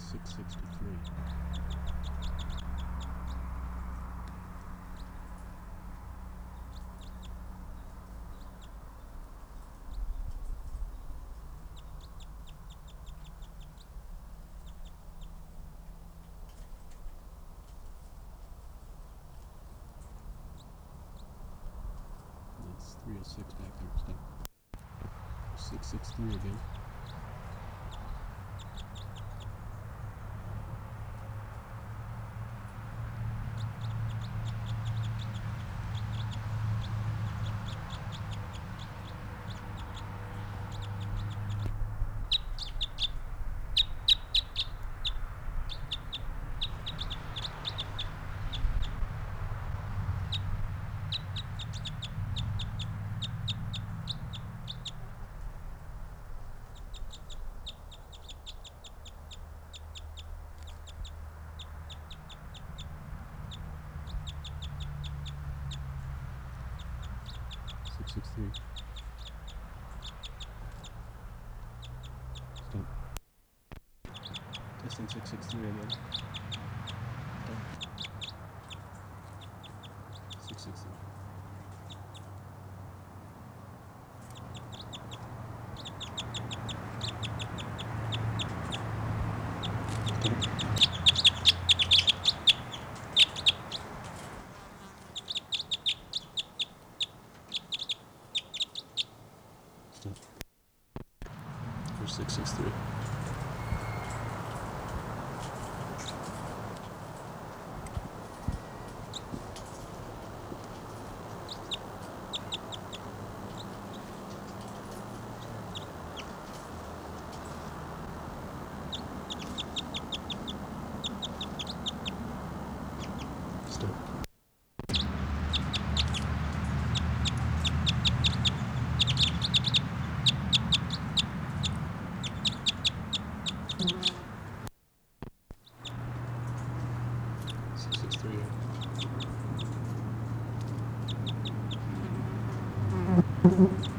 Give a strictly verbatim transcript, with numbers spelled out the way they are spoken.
six sixty-three. That's three oh six back there. Stop. six sixty-three again. six sixty-three. Stop. Testing six sixty-three again. Stop. six sixty-three. Stop. For six sixty-three. Stop. six sixty-three. Yeah.